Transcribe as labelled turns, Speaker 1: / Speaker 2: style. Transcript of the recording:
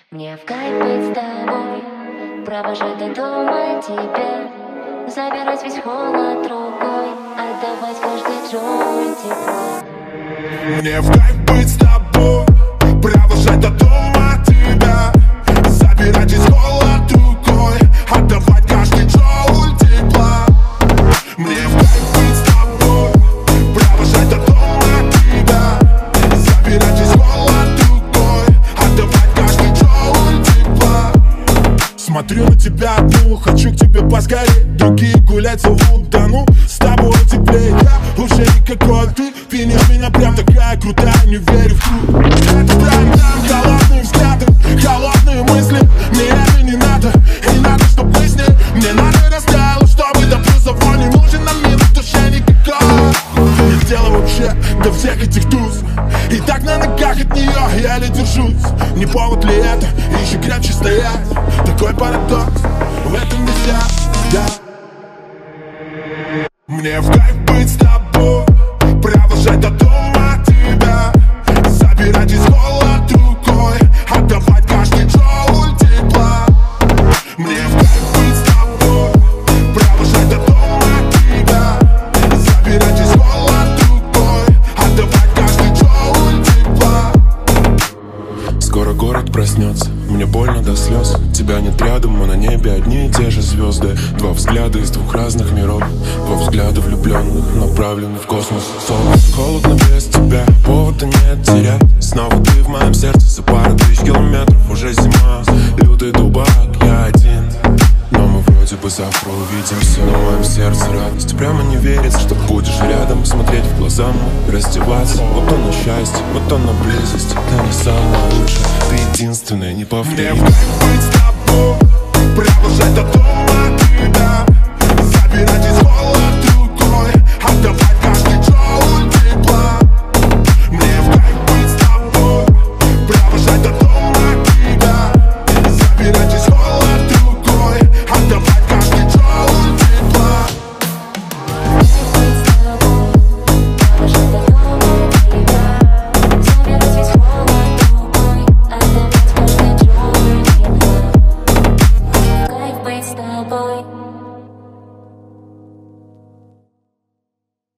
Speaker 1: Мне в кайф быть с тобой, провожать до дома тебя, забирать весь холод рукой, отдавать каждый джой тепло.
Speaker 2: Мне в кайф быть с тобой, провожать до дома тебя, забирать весь холод рукой, отдавать каждый джоуль тепла. Мне в кайф быть с тобой, провожать до дома тебя, забирать весь холод рукой, отдавать каждый джоуль тепла. Смотрю на тебя одну, хочу к тебе поскорее, другие гулять зовут, да ну, с тобой теплее. Я уже никакой, ты пьянишь меня прям такая крутая, не верю в труд. Это прайм тайм, холодные взгляды, холодные мысли. Мне это не надо, не надо, чтоб мы с ней. Мне надо растаяло, чтобы до плюсов не нужен нам мир в душе никакой. Нет дела вообще до всех этих туз, и так на ногах от нее я еле держусь. Не повод ли это еще крепче стоять? Такой парадокс, в этом нельзя, да. Мне в кайф быть с тобой, провожать до дома тебя, забирать весь холод рукой, отдавать каждый джоуль тепла. Мне в кайф быть с тобой, провожать до дома тебя, забирать весь холод рукой, отдавать каждый джоуль тепла. Скоро город проснется, мне больно до слез. Тебя нет рядом, а на небе одни и те же звезды. Два взгляда из двух разных миров, два взгляда влюбленных, направленных в космос. Солнце холодно без тебя, повода нет терять. Снова ты в моем сердце, за пару тысяч километров. Уже зима, лютый дубак, я один, но мы вроде бы завтра увидимся. На моем сердце радость, прямо не верится, что будешь рядом, смотреть в глаза мои, раздеваться. Вот оно счастье, вот оно близость, ты не самая лучшая, ты единственная, не повторимая. Мне в кайф быть с тобой, провожать до дома